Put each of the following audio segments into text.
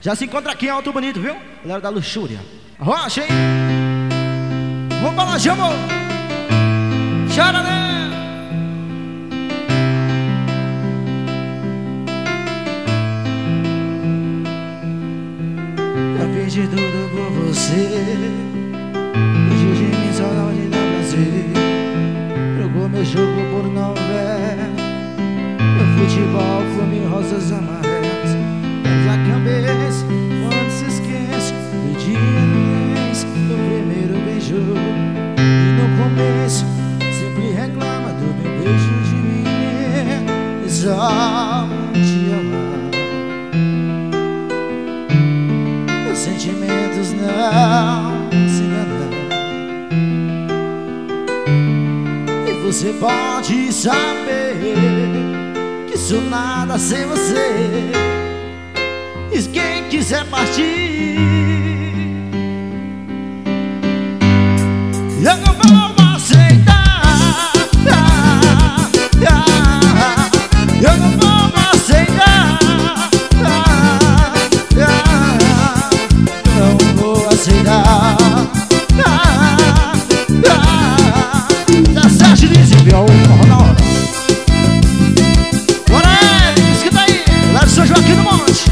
Já se encontra aqui em Alto Bonito, viu? Galera da luxúria. Rocha, hein? Vamos pra lá, chamou! Chora, né? Eu fiz de tudo por você. Fugiu de mim só não te dá prazer. Trocou meu jogo por novela. Meu futebol come rosas amarelas. Perde a cabeça quando se esquece do dia do mês, do primeiro beijo. E no começo sempre reclama do meu beijo de menino. E só te amar. Meus sentimentos não se enganam. E você pode saber que sou nada sem você. E quem quiser partir, eu não vou aceitar. Eu não vou aceitar. Não vou aceitar. Da Sérgio Lise, viu? Na hora. Bora aí, escuta aí. Lá de São Joaquim do Monte.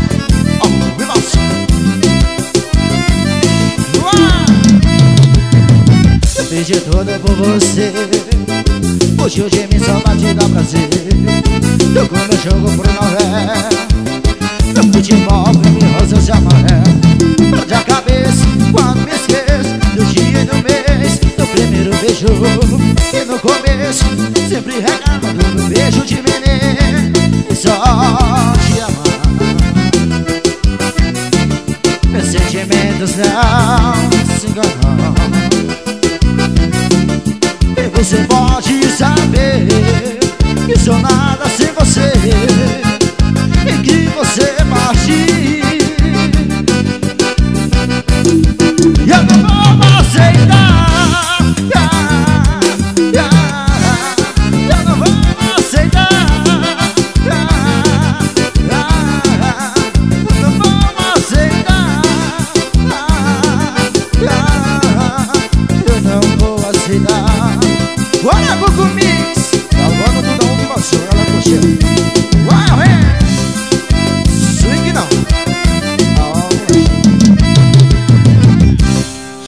Eu fiz de tudo por você. Fugiu de mim só pra te dar prazer. Trocou meu jogo por novela. Meu futebol come rosas e amarelo. Perde a cabeça quando me esqueço do dia e do mês, do primeiro beijo. E no começo sempre reclama do meu beijo de menino. E só te amar. Meus sentimentos não se enganam. E você pode saber que sou nada sem você. E que você partir, eu não vou aceitar. Eu não vou aceitar. Eu não vou aceitar. Eu não vou aceitar. Bora, Gugu Mix! Salvando tudo a uma emoção, ela puxa. Uau,